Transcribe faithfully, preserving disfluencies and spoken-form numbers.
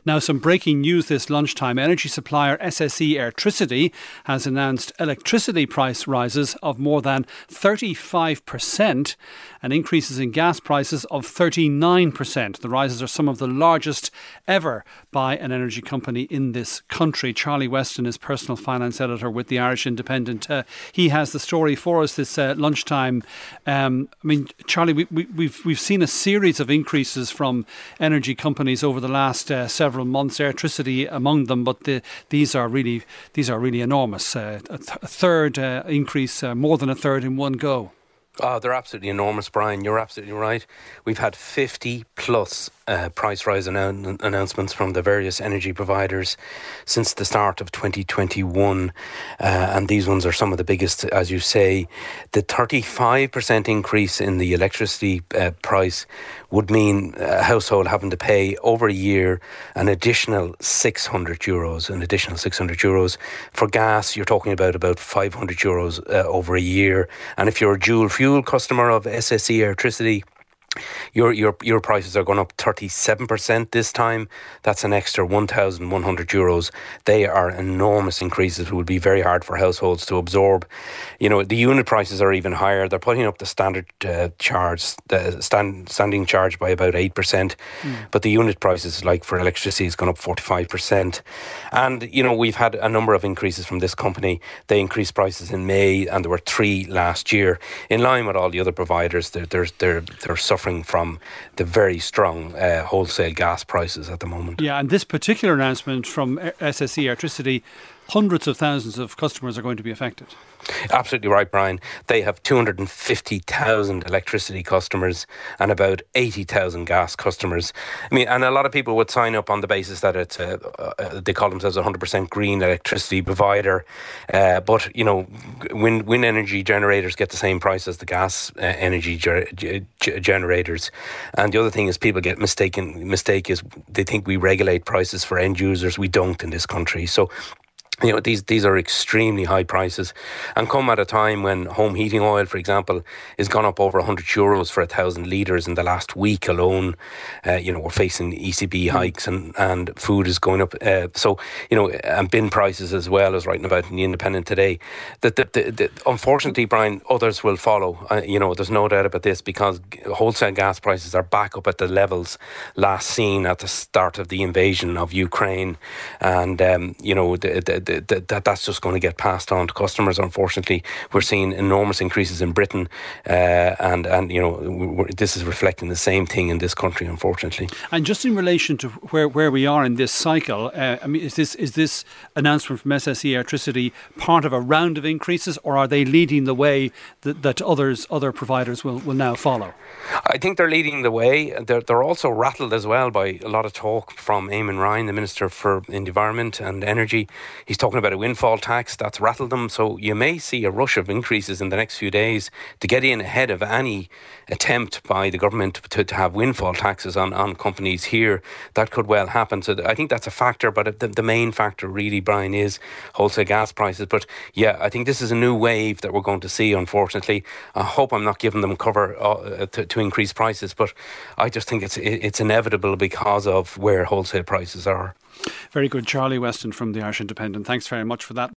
Now, some breaking news this lunchtime. Energy supplier S S E Airtricity has announced electricity price rises of more than thirty-five percent and increases in gas prices of thirty-nine percent. The rises are some of the largest ever by an energy company in this country. Charlie Weston is personal finance editor with the Irish Independent. Uh, he has the story for us this uh, lunchtime. Um, I mean, Charlie, we, we, we've we've seen a series of increases from energy companies over the last uh, several months, Airtricity among them, but the, these are really these are really enormous. Uh, a, th- a third uh, increase, uh, more than a third in one go. Oh, they're absolutely enormous, Brian. You're absolutely right. We've had fifty plus uh, price rise annou- announcements from the various energy providers since the start of twenty twenty-one. Uh, and these ones are some of the biggest, as you say. The thirty-five percent increase in the electricity uh, price would mean a household having to pay over a year an additional six hundred euros, an additional six hundred euros. For gas, you're talking about about five hundred euros uh, over a year. And if you're a dual fuel customer of S S E Airtricity, Your your your prices are going up thirty-seven percent this time. That's an extra one thousand one hundred euros. They are enormous increases. It would be very hard for households to absorb. You know, the unit prices are even higher. They're putting up the standard uh, charge, the stand, standing charge by about eight percent. Mm. But the unit prices, like for electricity, has gone up forty-five percent. And, you know, we've had a number of increases from this company. They increased prices in May, and there were three last year. In line with all the other providers, they're, they're, they're, they're suffering from the very strong uh, wholesale gas prices at the moment. Yeah, and this particular announcement from S S E Airtricity, hundreds of thousands of customers are going to be affected. Absolutely right, Brian. They have two hundred fifty thousand electricity customers and about eighty thousand gas customers. I mean, and a lot of people would sign up on the basis that it's a, uh, they call themselves a one hundred percent green electricity provider. Uh, but, you know, wind, wind energy generators get the same price as the gas uh, energy ger- g- generators. And the other thing is people get mistaken. Mistake is they think we regulate prices for end users. We don't in this country. So, you know, these these are extremely high prices and come at a time when home heating oil, for example, has gone up over one hundred euros for a thousand litres in the last week alone. Uh, you know, we're facing E C B hikes and, and food is going up. Uh, so, you know, and bin prices as well, as writing about in the Independent today. That the, the, the, unfortunately, Brian, others will follow. Uh, you know, there's no doubt about this because wholesale gas prices are back up at the levels last seen at the start of the invasion of Ukraine. And, um, you know, the, the That, that that's just going to get passed on to customers. Unfortunately, we're seeing enormous increases in Britain, uh, and and you know we're, this is reflecting the same thing in this country, unfortunately. And just in relation to where, where we are in this cycle, uh, I mean, is this is this announcement from S S E Airtricity part of a round of increases, or are they leading the way that, that others other providers will, will now follow? I think they're leading the way. They're they're also rattled as well by a lot of talk from Eamon Ryan, the Minister for Environment and Energy. He's talking about a windfall tax that's rattled them. So you may see a rush of increases in the next few days to get in ahead of any attempt by the government to, to have windfall taxes on, on companies here. That could well happen. So I think that's a factor, but the, the main factor really, Brian, is wholesale gas prices. But yeah, I think this is a new wave that we're going to see, unfortunately. I hope I'm not giving them cover uh, to, to increase prices, but I just think it's it's inevitable because of where wholesale prices are. Very good. Charlie Weston from the Irish Independent. Thanks very much for that.